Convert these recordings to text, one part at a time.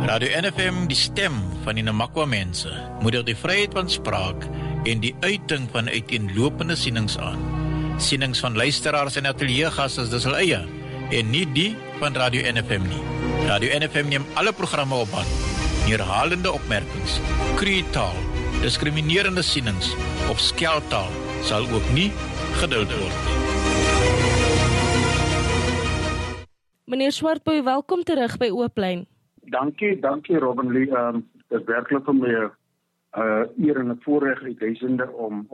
Radio NFM, die stem van die Namakwa mense, moedig die vryheid van spraak en die uiting van uiteenlopende sienings aan. Sienings van luisteraars en ateliergasse is dus hul eie, en nie die van Radio NFM nie. Radio NFM neem alle programme op hand. Herhalende opmerkings, kruitaal, diskriminerende sienings of skeltaal sal ook nie geduld word. Meneer Swartboy, welkom terug by Ooplyn. Dankie Robin Lee. Dit is werklik vir my eer en 'n voorreg uit duisende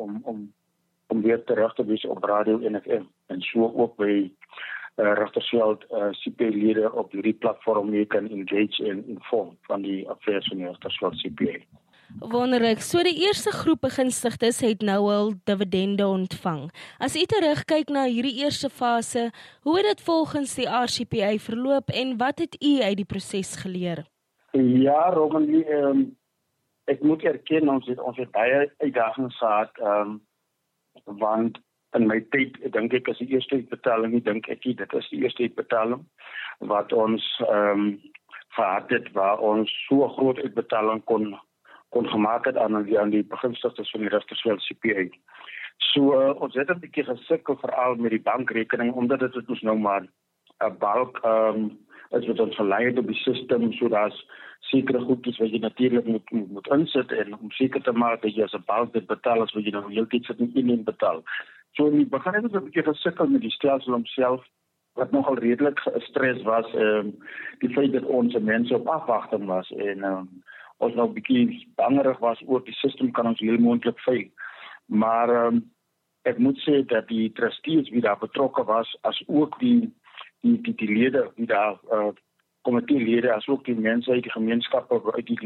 om weer terug te wees op Radio NFM en so ook by Rigtersveld CPA-lede op hierdie platform jy kan engage en inform van die affairs van die Rigtersveld CPA. Wonderlik. So die eerste groep begunstigdes het nou al dividende ontvang. As u terugkyk na hierdie eerste fase, hoe het dit volgens die RCPA verloop en wat het u uit die proses geleer? Ja, Robin, ek moet erken ons het baie uitdagings gehad, want in my tyd dink ek is die eerste uitbetaling, dit is die eerste uitbetaling wat ons gehad het waar ons so 'n groot uitbetaling kon gemaak het aan die begunstigdes van die Rigtersveld CPA. So ons het 'n bietjie gesukkel veral met die bankrekening omdat dit ons nou maar 'n bulk is wat ons gelei het op die system, so daar's sekere goedjies wat jy natuurlik moet insit en om seker te maak dat jy as 'n bulk dit betaal as wat jy nou heeltyd sit en betaal. So in die begin het ons 'n bietjie gesukkel met die stelsel homself wat nogal redelik gestres was, die feit dat ons mense op afwagting was en ons nou 'n bietjie bangerig was oor die system kan ons heel moontlik faal. Maar ek moet sê dat die trustees wie daar betrokke was, as ook die lede wie daar komiteelede, as ook die mense uit die gemeenskappe, uit die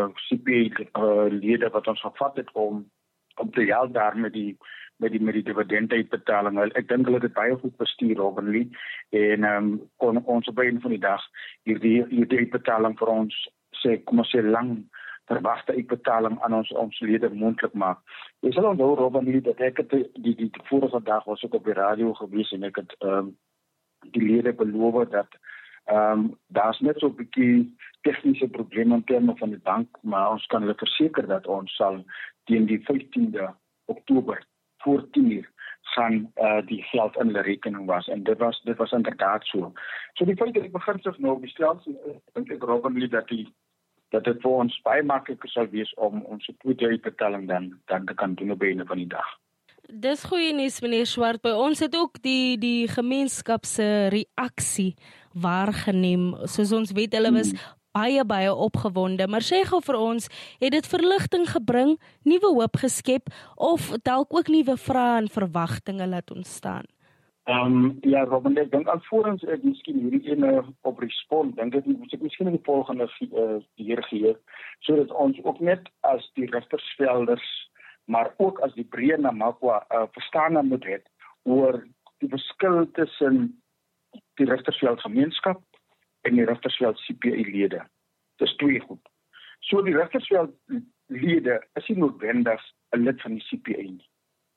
CPA-lede wat ons gevat het om te help daar met die dividendeuitbetaling. Ek dink hulle het dit baie goed bestuur, Robin Lee, en kon ons op een van die dag hierdie uitbetaling vir ons kom ons sê lang verwagte uitbetaling aan ons lede moontlik maak. Jy sal onthou, Robin Lee, dat ek het die vorige dag was ook op die radio gewees en ek het die lede beloof dat daar's net so 'n bietjie tegniese probleme in terme van die bank, maar ons kan hulle verseker dat ons sal teen die 15de Oktober voor 10:00 gaan die geld in die rekening was en dit was inderdaad so. So die feit dat ek begin sig nou op die stelsel, dink ek Robin Lee dat dit vir ons baie makliker sal wees om ons tweede uitbetaling dan te kan doen op 'n einde van die dag. Dis goeie nuus, meneer Swart. By ons het ook die gemeenskap se reaksie waargeneem. Soos ons weet, hulle was baie opgewonde, maar sê gou vir ons, het dit verligting gebring, nuwe hoop geskep of dalk ook nuwe vrae en verwagtinge laat ontstaan? Ja, Robin, ek dink alvorens ek miskien hierdie ene op respond, dink ek moet ek miskien die volgende hier gee, sodat ons ook net as die Rigtersvelders, maar ook as die breë Namakwa verstaan moet hê oor die verskil tussen die Rigtersveld gemeenskap en die Rigtersveld CPA-lede. Dis twee goed. So die Rigtersveld-lede is nie noodwendig 'n lid van die CPA nie.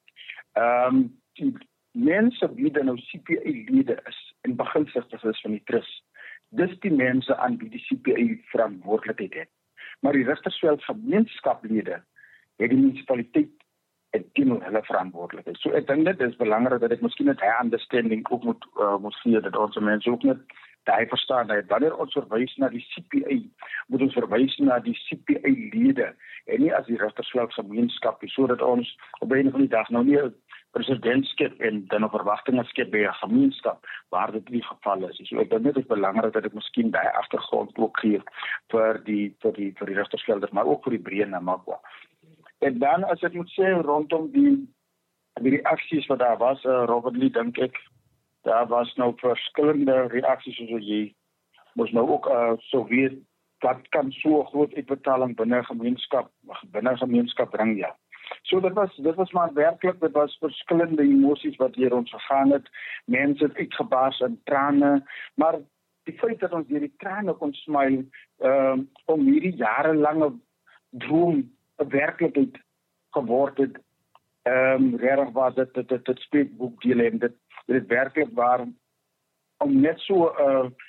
Die mense wie dan nou CPA-lede is en begunstigdes is van die trust, dis die mense aan wie die CPA verantwoordelikheid het. Maar die Rigtersveld gemeenskaplede het die munisipaliteit en teenoor hulle verantwoordelikheid. So ek dink dit is belangrik dat ek miskien net hy understanding ook moet gee dat ons mense ook net daai verstaan dat wanneer ons verwys na die CPA, moet ons verwys na die CPA-lede en nie as die Rigtersveld gemeenskap, sodat ons op 'n van die dag nou nie 'n presidentskap en dan 'n verwagtinge skep by 'n gemeenskap waar dit nie geval is. So ek dink dit is belangrik dat ek miskien daai agtergrond ook gee vir die Rigtersvelders, maar ook vir die breë Namakwa. En dan as ek moet sê rondom die reaksies wat daar was, Robert Lee, dink ek, daar was nou verskillende reaksies soos jy moes nou ook so weet wat kan so 'n groot uitbetaling binne gemeenskap bring, ja. So dit was maar werklik, dit was verskillende emosies wat hier ons gegaan het. Mense het uitgebars in trane, maar die feit dat ons deur die trane kon smile om hierdie jarelange droom 'n werklikheid geword het. Regtig was dit spreekboek deel en dit werklik waar om net so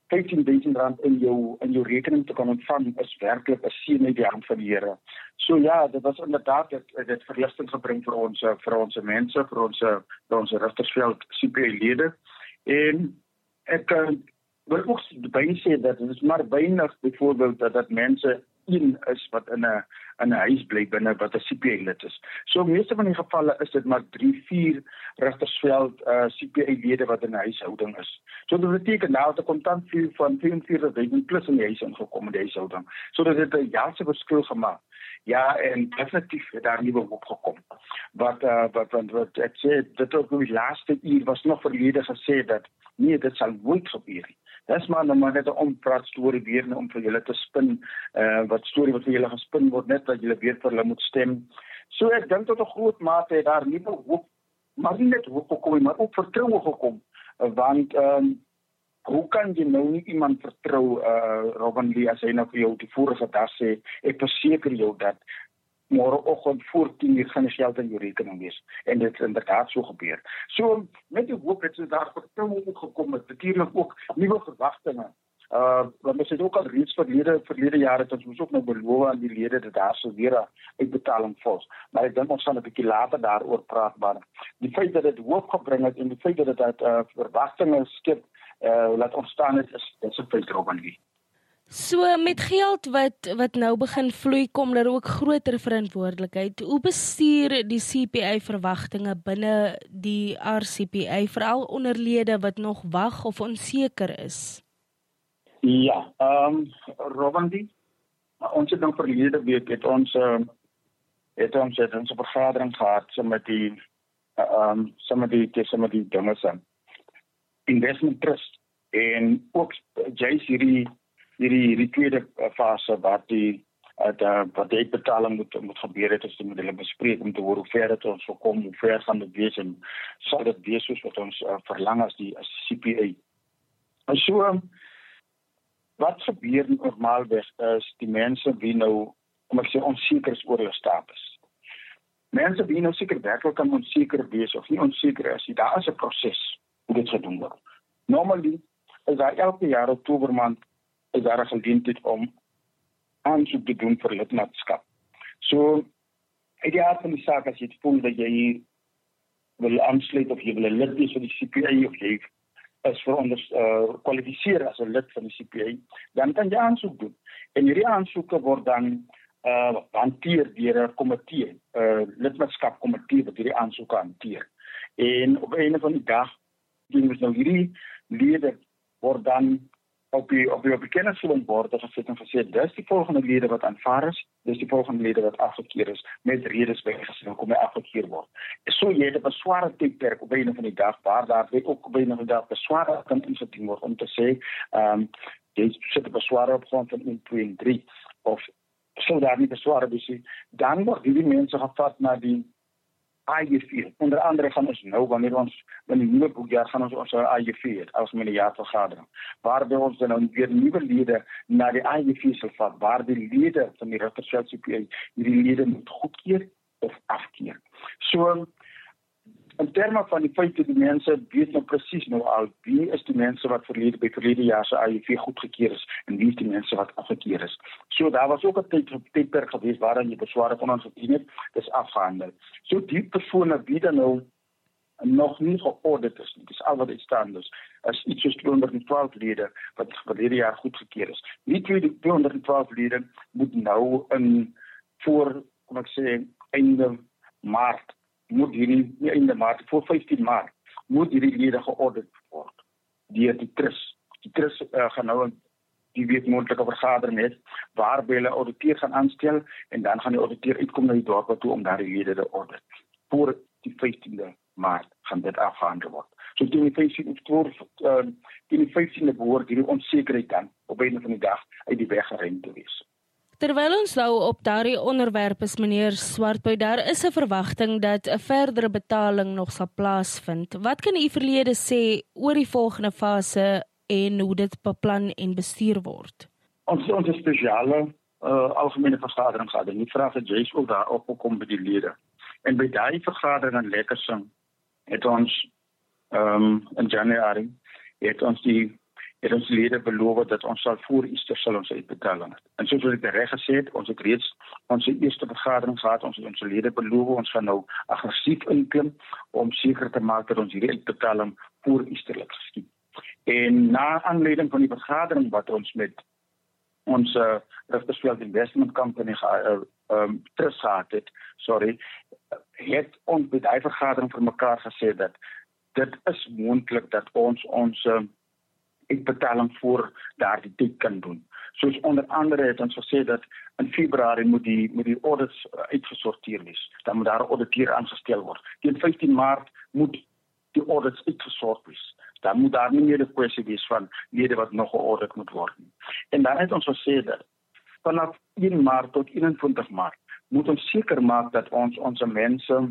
R15.000 in jou rekening te kan ontvang is werklik 'n seën uit die hand van die Here. So ja, dit was inderdaad dit verligting gebring vir ons mense, vir ons Rigtersveld CPA-lede. En ek wil ook by sê dat dit is maar weinig byvoorbeeld dat mense een is wat in 'n huis bly binne wat 'n CPA-lid is. So meeste van die gevalle is dit maar 3-4 Rigtersveld CPA-lede wat in 'n huishouding is. So dit beteken nou dat 'n kontantvuur van 44.000 plus in die huis ingekom in die huishouding. So dit het 'n jaarse verskil gemaak. Ja, en definitief het daar nuwe hoop gekom. Wat ek sê, dit ook die laaste uur was nog verlede gesê dat nee, dit sal nooit gebeur nie. Dis maar net 'n ompraat storie weer om vir julle te spin, wat vir julle gespin word, net dat julle weer vir hulle moet stem. So ek dink tot 'n groot mate het daar nuwe hoop, maar nie net hoop gekom, maar ook vertroue gekom, want hoe kan jy nou nie iemand vertrou, Robin Lee, as hy nou vir jou die vorige dag sê, ek verseker jou dat môreoggend voor 10:00 gaan die geld in jou rekening wees. En dit het inderdaad so gebeur. So met die hoop het daar vertroue gekom, het natuurlik ook nuwe verwagtinge. Want ons het ook al reeds verlede jare het ons ook nou beloof aan die lede dat daar sou weer 'n uitbetaling volg. Maar ek dink ons gaan 'n bietjie later daaroor praat, maar die feit dat dit hoop gebring het en die feit dat dit verwagtinge skep laat ontstaan het, is 'n feit, Robin Lee. So met geld wat nou begin vloei, kom daar ook groter verantwoordelikheid. Hoe bestuur die CPA verwagtinge binne die RCPA, veral onder lede wat nog wag of onseker is? Ja, Robin Lee, ons het dan verlede week het ons 'n vergadering gehad met die dinge se investment trust en ook juist hierdie tweede fase wat die uitbetaling moet gebeur het, is met hulle bespreek om te hoor hoe ver dit ons sal kom, hoe ver gaan dit wees en sal dit wees soos wat ons verlang as CPA. En so wat gebeur normaalweg is die mense wie nou, kom ek sê, onseker is oor hulle status. Mense wie nou seker werklik kan onseker wees of nie onseker is, daar is 'n proses hoe dit gedoen word. Normally is daar elke jaar Oktober maand is daar 'n geleentheid om aansoek te doen vir lidmaatskap. So uit die aard van die saak, as jy voel dat jy wil aansluit of jy wil 'n lid wees van die CPA of jy is kwalifiseer as 'n lid van die CPA, dan kan jy aansoek doen. En hierdie aansoeke word dan hanteer deur 'n komitee, lidmaatskapkomitee wat hierdie aansoeke hanteer. En op 'n einde van die dag, hierdie lede word dan op die kennisvoelingbord gesit en gesê, dis die volgende lede wat aanvaar is, dis die volgende lede wat afgekeer is, met redes bygesê, hoekom hy afgekeer word. So jy het 'n besware tydperk op 'n einde van die dag, waar daar ook op 'n einde van die dag besware kan ingedien word, om te sê, jy sit 'n besware op grond van 1, 2 en 3, of sou daar nie besware wees nie, dan word hierdie mense gevat na die AJV. Onder andere gaan ons nou, wanneer die nuwe boekjaar gaan ons AJV het, algemene jaarvergadering, waarbij ons dan nou weer nuwe lede na die AJV sal vat, waar die lede van die Rigtersveld CPA hierdie lede moet goedkeur of afkeer. So, in terme van die feit dat die mense weet nou presies nou al, wie is die mense wat by verlede jaar se AJV goedgekeur is, en wie is die mense wat afgekeer is. So, daar was ook 'n tydperk gewees waarin jy besware kon ingedien het, dis afgehandel. So, die persone wie dan nou nog nie geaudit is, dis al wat uitstaan is iets soos 212 lede wat verlede jaar goedgekeur is. Die 212 lede moet nou voor, kom ek sê, einde Maart, voor 15 Maart, moet hierdie lede geaudit word deur die TRIS. Die TRIS gaan nou die week moontlike vergadering het, waarby hulle auditeur gaan aanstel, en dan gaan die auditeur uitkom na die dorp toe om daardie lede te audit. Voor die 15de Maart gaan dit afgehandel word. So teen die 15de behoort hierdie onsekerheid dan op einde van die dag uit die weg geruim te wees. Terwyl ons nou op daardie onderwerp is, meneer Swartboy, daar is 'n verwagting dat 'n verdere betaling nog sal plaasvind. Wat kan u verlede sê oor die volgende fase en hoe dit beplan en bestuur word? Ons spesiale algemene vergadering gehad, en die vraag het juist ook daar opgekom by die lede. En by daai vergadering in Lekkersing het ons in Januarie het ons die het ons lede beloof dat ons sal voor Easter sal ons uitbetaling het. En soos wat ek reg gesê het, ons het reeds ons eerste vergadering gehad, ons het ons lede beloof, ons gaan nou aggressief inklim om seker te maak dat ons hierdie uitbetaling voor Easterlik geskied. En na aanleiding van die vergadering wat ons met ons Richtersveld Investment Company trust gehad het, het ons by die vergadering vir mekaar gesê dat dit is moontlik dat ons uitbetaling voor daardie tyd kan doen. Soos onder andere het ons gesê dat in Februarie moet die audits uitgesorteer wees. Dan moet daar 'n auditeur aangestel word. Teen 15 Maart moet die audits uitgesort wees. Dan moet daar nie meer 'n kwessie wees van lede wat nog 'n audit moet word nie. En dan het ons gesê dat vanaf 1 Maart tot 21 Maart moet ons seker maak dat ons mense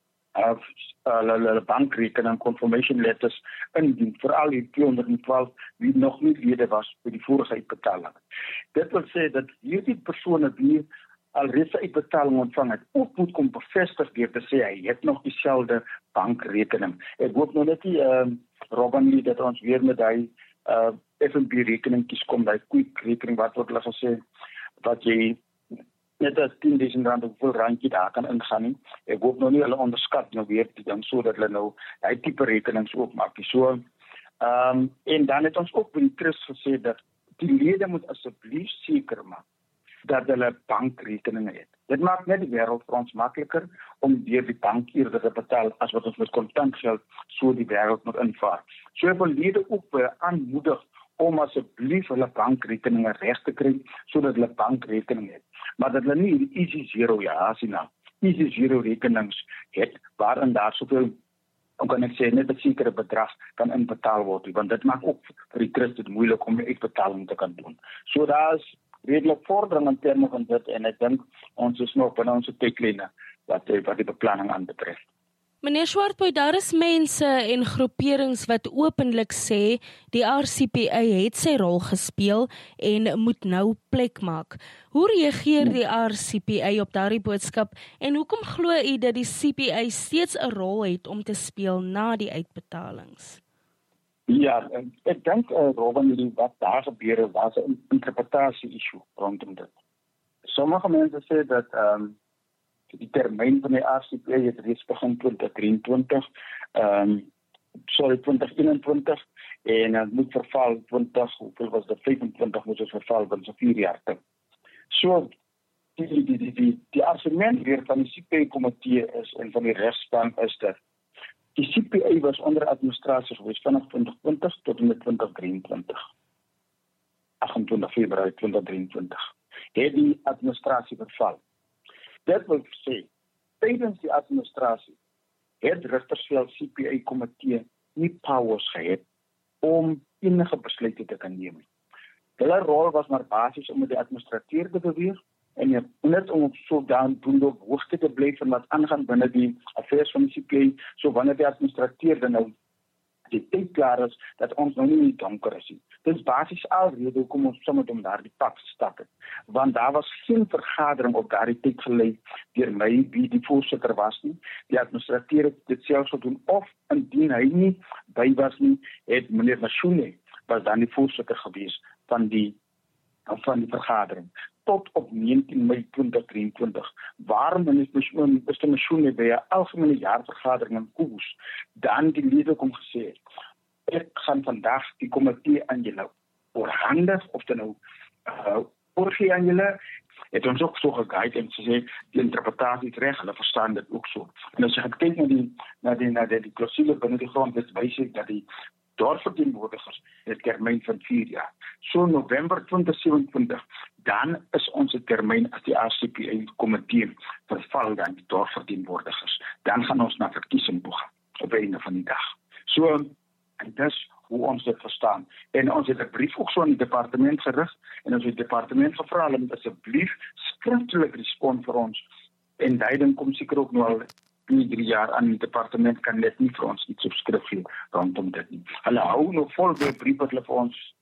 bankrekening confirmation letters indien, veral die 212 wie nog nie lede was by die vorige uitbetaling. Dit wil sê dat hierdie persone wie alreeds uitbetaling ontvang het, ook moet kom bevestig deur te sê hy het nog dieselfde bankrekening. Ek hoop nou net nie Robin dat ons weer met hy FNB rekeningkies kom, die quick rekening wat word hulle gesê wat jy net as 10.000 rand hoeveel randjie daar kan ingaan nie. Ek hoop nou nie hulle onderskat nou weer die ding sodat hulle nou die tipe rekenings ook maak. So, en dan het ons ook by die trust gesê dat die lede moet asseblief seker maak dat hulle bankrekeninge het. Dit maak net die wêreld vir ons makliker om deur die bank eerder te betaal as wat ons met kontantgeld so die wêreld moet invaar. So ek wil lede ook aanmoedig om asseblief hulle bankrekeninge reg te kry sodat hulle bankrekening het. Maar dat hulle nie die easy zero easy zero rekenings het waarin daar soveel, kan ek sê, net 'n sekere bedrag kan inbetaal word, want dit maak ook vir die trust dit moeilik om die uitbetaling te kan doen. So daar is redelik vordering in terme van dit en ek dink ons is nog binne ons tydlyne wat die beplanning aanbetref. Meneer Swartboy, daar is mense en groeperings wat openlik sê die RCPA het sy rol gespeel en moet nou plek maak. Hoe reageer die RCPA op daardie boodskap en hoekom glo u dat die CPA steeds 'n rol het om te speel na die uitbetalings? Ja, ek dink Robin, wat daar gebeur het, was 'n interpretasie issue rondom dit. Sommige mense sê dat die termyn van die RCPA het reeds begin 2021 en het moet verval 25 moet het verval van so 4 jaar te. So die argument weer van die CPA-komitee is en van die regspan is dat die CPA was onder administrasie gewees vanaf 2020 tot en met 2023. 28 Februarie 2023. Het die administrasie verval. Dit wil sê, tydens die administrasie het Richtersveld CPA-komitee nie powers gehad om enige besluite te kan neem. Hulle rol was maar basies om met die administrateur te beweeg en net om so dan doen op hoogte te bly van wat aangaan binne die affairs van die CPA, so wanneer die administrateur dan nou die tyd klaar is, dat ons nou nie in die donker is. Dit is basies alrede hoekom ons sommer om daar die pad gestap het. Want daar was geen vergadering op daardie tyd gelei deur my, wie die voorsitter was nie. Die administrateur het dit self gedoen, of indien hy nie by was nie, het meneer Mashune was dan die voorsitter gewees van die vergadering. Tot op 19 Mei 2023, waarom is Mr. Mashune by 'n algemene jaarvergadering in Koos, dan die lede kom gesê, ek gaan vandag die komitee aan julle oorhandig, of dan nou oorgee aan julle, het ons ook so geguide en gesê, die interpretatie is reg, hulle verstaan dit ook so. En as jy gaan kyk na die klausule binne die grond, dit wys ek dat die dorpsverteenwoordigers het termyn van 4 jaar. So November 2027, dan is ons termyn as die RCPA-komitee verval dan die dorpsverteenwoordigers. Dan gaan ons na verkiesing toe gaan, op einde van die dag. So, en dis hoe ons dit verstaan. En ons het 'n brief ook so aan die departement gerig, en ons het die departement gevra, hulle moet asseblief skriftelik respond vir ons, en duiding kom seker ook nou al 2-3 jaar aan die departement kan net nie vir ons iets op skrif gee rondom dit nie. Hulle hou nog vol by 'n brief wat hulle vir ons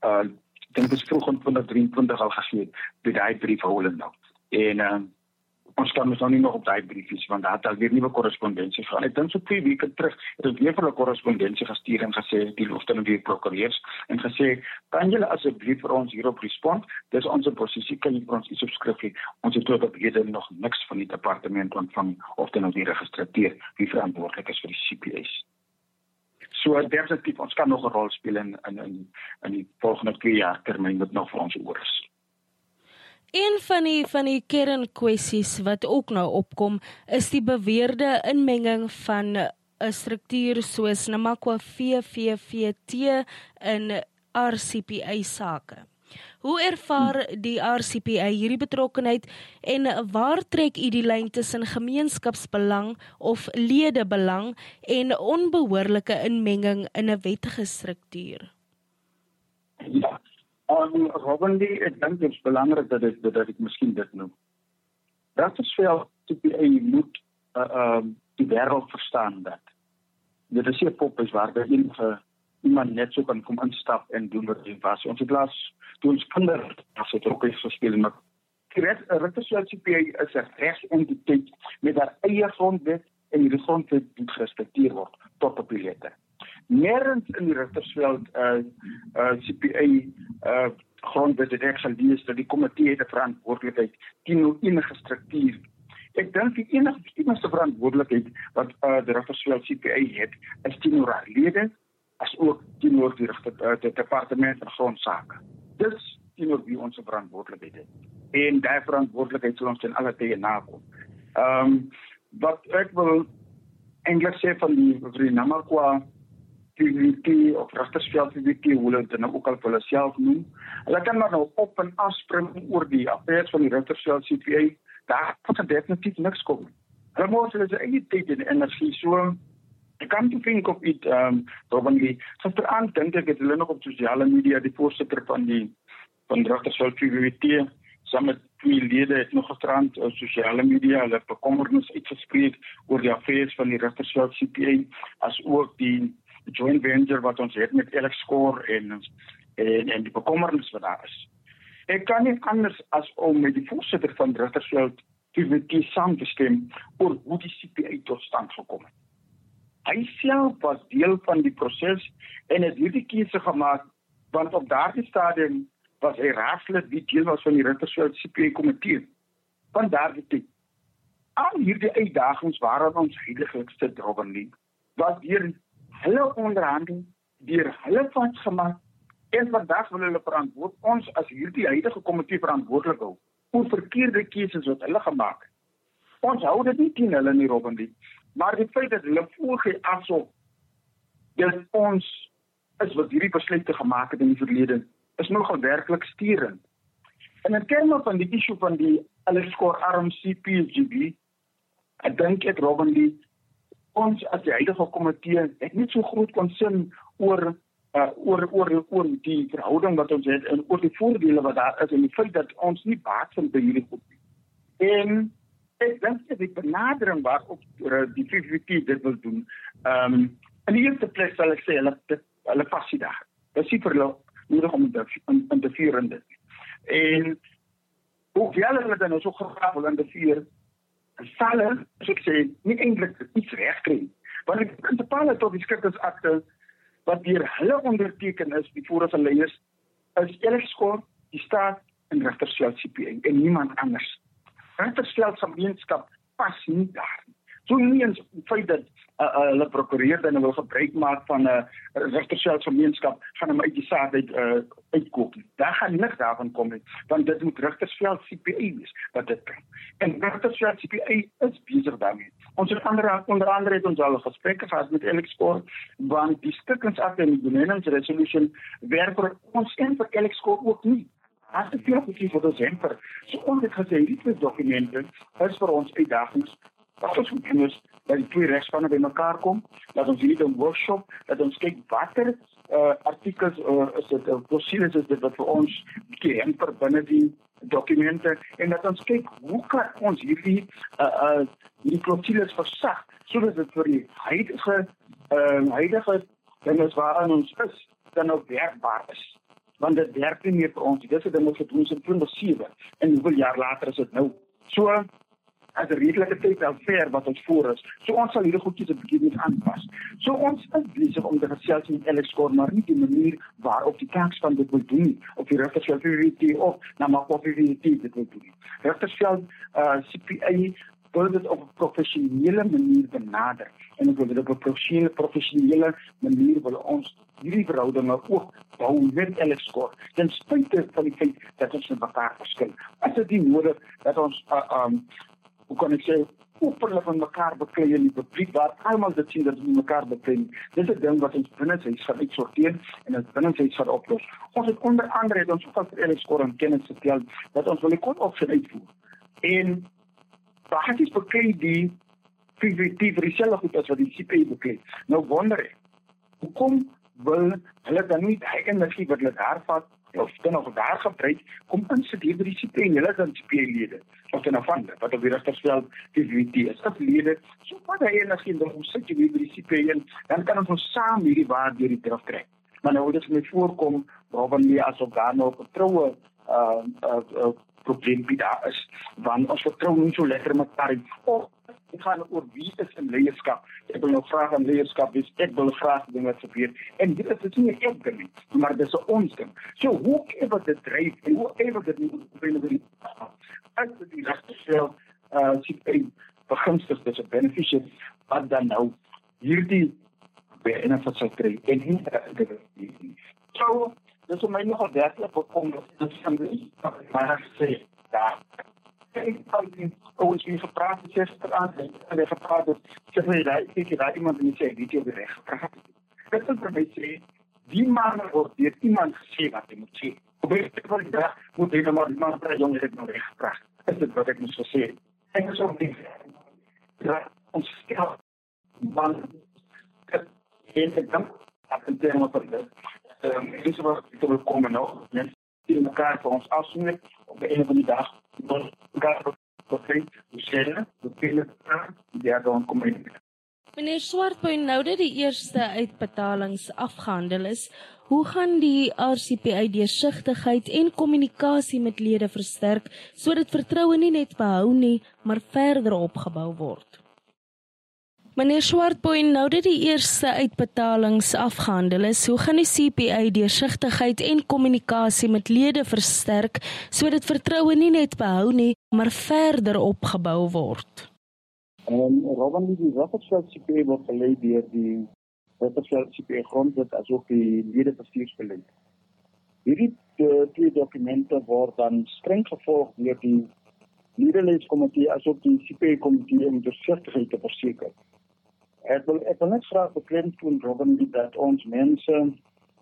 ek dink dit is vroeg in 2023 al gegee, by daai brief hou hulle nou. En ons kan nou nie nog op daai briefies, want daar het al weer nuwe korrespondensie gaan. Ek dink so 2 weke terug het ek weer vir 'n korrespondensie gestuur en gesê, die hoofde die prokureurs, en gesê, kan julle asseblief vir ons hierop respond? Dis ons posisie, kan jy vir ons iets opskrif gee? Ons het tot op hede nog niks van die departement ontvang, of dan nou die registreer, wie verantwoordelik is vir die CPA's. So definitief, ons kan nog 'n rol speel in die volgende 2 jaar termyn wat nog vir ons oor is. Een van die kernkwessies wat ook nou opkom, is die beweerde inmenging van 'n struktuur soos Namakwa VVVT in RCPA sake. Hoe ervaar die RCPA hierdie betrokkenheid en waar trek u die lyn tussen gemeenskapsbelang of ledebelang en onbehoorlike inmenging in 'n wettige struktuur? Ja, Robin, ek dink dit is belangrik dat ek miskien dit noem. Dat is veel CPA moet die wêreld verstaan dat dit is 'n pop is waar iemand net so kan kom instap en doen wat hy was. Ons het laas toe ons kinders as het ook eens gespeel, maar die regtersuit CPA is 'n regsentiteit met haar eie grondwet en die grondwet moet gerespekteer word tot op die letter. Nergens in die regtersveld CPA grondwet het ek gelees dat die komitee het 'n verantwoordelikheid teenoor enige struktuur. Ek dink die enigste verantwoordelikheid wat die regtersveld CPA het, is teenoor haar lede, as ook teenoor die departement van grondsake. Dis teenoor wie ons verantwoordelikheid het. En die verantwoordelikheid sal ons ten alle tye nakom. Wat ek wil eintlik sê van die Namakwa PVT of regtersveld PVT, hoe hulle dit nou ook al vir hulle self noem, hulle kan maar nou op en afspring oor die affairs van die regtersveld CPA, daar kan definitief niks kom. Hulle moet hulle eie tyd en energie so. Ek kan nie think of it, Robin, gisteraan dink ek het hulle nog op sosiale media, die voorsitter van regtersveld PVT, saam met 2 lede het nog gisteraan op sosiale media hulle bekommernis uitgespreek oor die affairs van die regtersveld CPA, as ook die joint venture wat ons het met Elexcore en die bekommernis wat daar is. Ek kan nie anders as om met die voorsitter van regtersveld PVT saam te stem oor hoe die CPA tot stand gekom het. Hy self was deel van die proses en het hierdie keuse gemaak, want op daardie stadium was hy raadslid wie deel was van die regtersveld CPA komitee. Van daardie tyd. Al hierdie uitdagings waaraan ons heiliglik sit, Robin, was deur hulle onderhandel, deur hulle vasgemaak, en vandag wil hulle verantwoord ons as hierdie huidige komitee verantwoordelik hou oor verkeerde keuses wat hulle gemaak het. Ons hou dit nie teen hulle nie, Robin, maar die feit dat hulle voorgee asof dat ons is wat hierdie besluite gemaak het in die verlede, is nogal werklik sturend. En in terme van die issue van die Elexcore RMC PSGB, ek dink ek, Robin, ons as die huidige komitee het nie so groot concern oor die verhouding wat ons het en oor die voordele wat daar is en die feit dat ons nie baat vind by hierdie goed nie. En ek dink dat die benadering waarop die VVT dit wil doen, in die eerste plek sal ek sê, hulle passie daar. Dit is nie vir hulle nodig om te vier in dit. En hoewel hulle dan so graag wil in te vier, sal hulle, as ek sê, nie eintlik iets regkry. Want die prinsipale tot die skriftersakte wat deur hulle onderteken is, die vorige leiers, is Elexcore, die staat en regtersveld CPA en niemand anders. Regtersveld gemeenskap pas nie daar. So nie eens die feit dat hulle prokureer dan wil gebruik maak van 'n regtersveld gemeenskap gaan hom uit die saad uitkoop. Daar gaan niks daarvan kom nie, want dit moet regtersveld CPA wees wat dit kan. En regtersveld CPA is besig daarmee. Ons het onder andere het ons al gesprekke gehad met Elexcore, want die skikkingsakte en die benennings resolution werk vir ons en vir Elexcore ook nie. As dit veel goed is vir ons hemper. So ons het gesê, die 2 dokumente is vir ons uitdagings. Wat ons moet doen is, dat die 2 regspanne by mekaar kom, dat ons hier 'n workshop, dat ons kyk watter artikels is dit, proceedings is dit wat vir ons hemper binne die dokumente, en dat ons kyk, hoe kan ons hierdie proceedings versag, sodat dit vir die huidige dinges waaraan ons is, dan ook werkbaar is. Want dit werk nie meer vir ons. Dit is 'n ding wat gedoen is in 2007 en hoeveel jaar later is dit nou. So, as 'n redelike tyd al ver wat ons voor is. So ons sal hierdie goedjies 'n bietjie moet aanpas. So ons is besig om te gesels met Alex Kor, maar nie die manier waarop die Takspan dit wil doen, of die Richtersveld VVT of Namakwa VVT dit wil doen. Richtersveld CPA wil dit op 'n professionele manier benader. En ons wil dit op 'n professionele manier wil ons hierdie verhoudinge ook bou met Alex Kor. Ten spyte van die feit dat ons met mekaar verskil. Is dit nie nodig dat ons hoe kan ek sê, openlik van mekaar beklei in die publiek, waar almal dit sien dat ons mekaar beklei. Dis 'n ding wat ons binne sy gaan uitsorteer en ons binne sy gaan oplos. Ons het onder andere het ons ook vir Alex Kor en kennis gestel dat ons wil die kon-opsie uitvoer. En basies beklei die PVT vir dieselfde goed as wat die CPA beklei. Nou wonder ek, hoekom wil hulle dan nie die energie wat hulle daar vat, of dan nog daar gebruik, kom insit by die CPA en hulle dan CPA-lede, of dan afhande, wat op die Richtersveld PVT is, of lede, so wat hy energie, dan sit jy by die CPA in, dan kan ons saam hierdie waar deur die drif kry. Maar nou, dit is met voorkom, waarom asof daar nou vertroue probleempie daar is, want ons vertrou nie so lekker mekaar in. Ek gaan oor wie is in leierskap. Ek wil nou vraag aan leierskap, dus ek wil graag ding wat gebeur. En dit is nie ek ding nie, maar dit is ons ding. So hoe ever dit dryf, en hoe ever dit nie as dit die Richtersveld CPA begunstig is, 'n beneficiary, wat dan nou hierdie benefits sal kry, en nie. So, dit is my nogal werklik bekom, dat van die maar sê, daar. Ik heb ooit weer gepraat, en hij gepraat, ik heb iemand die zei, die over recht gepraat. Dat is voor mij zeggen, die man wordt door iemand gezegd wat hij moet zeggen. Op een gegeven moment moet hij maar die man bij jongen heeft nog recht gepraat. Dat is wat ik moest zeggen. En dat is ook niet dat ons stel, want het ene dan, dat een term van de is wat ik wil komen nog, mensen die elkaar voor ons afsnijden op de ene van die dag. Meneer Swartboy, nou dat die eerste uitbetalings afgehandel is, hoe gaan die RCPA deursigtigheid en kommunikasie met lede versterk, sodat vertroue nie net behou nie, maar verder opgebou word? Meneer Swartboy, nou dat die eerste uitbetalings afgehandel is, hoe gaan die CPA deursigtigheid en kommunikasie met lede versterk, sodat vertroue nie net behou nie, maar verder opgebou word? Robin, die Richtersveld CPA word gelei deur die Richtersveld CPA grondwet as ook die ledebestuursbeleid. Hierdie twee dokumente word dan streng gevolg deur die ledenleidskomitee as ook die CPA-komitee om deursigtigheid te verseker. Ek wil net graag beklemtoon, Robin, dat ons mense,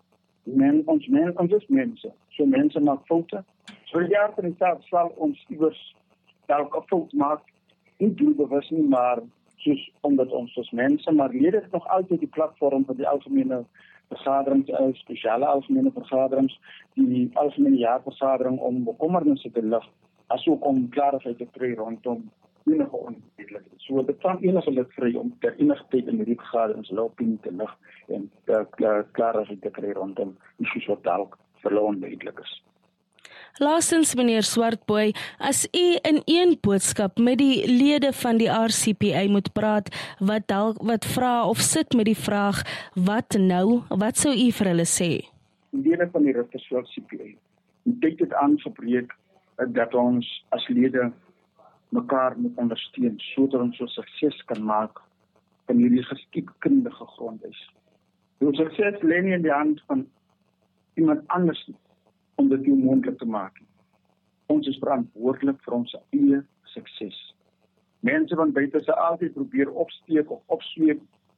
ons is mense. So mense maak foute. So ja, van die taak sal ons iewers dalk 'n fout maak. Nie doelbewus nie, maar soos omdat ons as mense, maar lede het nog altyd die platform vir die algemene vergaderings, spesiale algemene vergaderings, die algemene jaarvergadering om bekommernisse te lig, asook om klarigheid te kry rondom enige onduidelikheid. So dit kan enige lid vry om ter enige tyd in die vergaderings hulle opinie te lig en klarigheid te kry rondom issues wat dalk vir hulle onduidelik is. Laastens, meneer Swartboy, as u in een boodskap met die lede van die RCPA moet praat, wat vra of sit met die vraag, wat nou, wat sou u vir hulle sê? Die lede van die Richtersveld CPA, die tyd het aangebreek dat ons as lede mekaar moet ondersteun, sodat ons so sukses kan maak van hierdie geskiedkundige grondhuis. Die sukses lê nie in die hand van iemand anders om dit moontlik te maak. Ons is verantwoordelik vir ons eie sukses. Mense van buite sal altyd probeer opsteek of opsweep.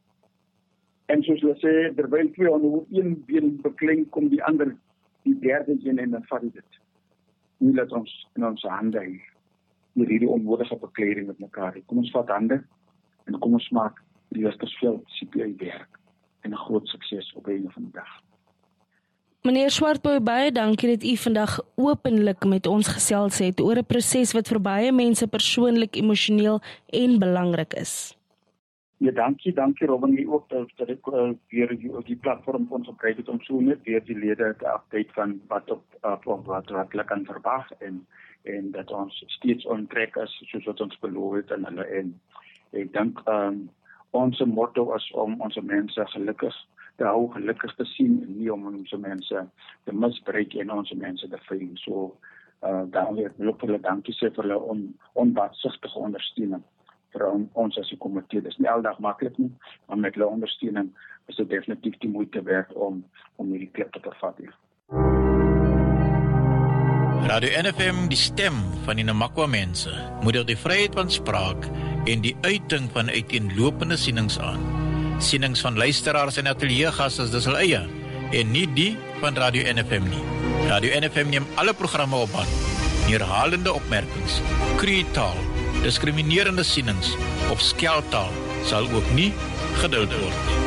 En soos hulle sê, terwyl twee onder een been beklink, kom die ander, die derde een en dan vat dit. Nie laat ons in ons hande hê hierdie onnodige bekleding met mekaar. Kom ons vat hande en kom ons maak die Richtersveld CPA werk en 'n groot sukses op 'n van die dag. Meneer Swartboy, baie dankie dat u vandag openlik met ons gesels het oor 'n proses wat vir baie mense persoonlik, emosioneel en belangrik is. Ja, dankie Robin, jy ook dat ek weer die platform kon gebruik het om so net weer die lede te update van wat wat hulle kan verwag en dat ons steeds on track is soos wat ons beloof het aan hulle en ek dink ons motto is om ons mense gelukkig te hou, gelukkig te sien en nie om ons mense te misbruik en ons mense te veilig. So daarom wil ek hulle dankie sê vir hulle onbaatsigtige ondersteuning vir ons as 'n komitee. Dit is nie aldag maklik nie, maar met hulle ondersteuning is dit definitief die moeite werd om hierdie klip te bevat. Radio NFM, die stem van die Namakwa mense, moedig die vryheid van spraak en die uiting van uiteenlopende sienings aan. Sienings van luisteraars en ateljeegasse dis hulle eie en nie die van Radio NFM nie. Radio NFM neem alle programme op hand. Herhalende opmerkings, kreetaal, diskriminerende sienings of skeltaal sal ook nie geduld word.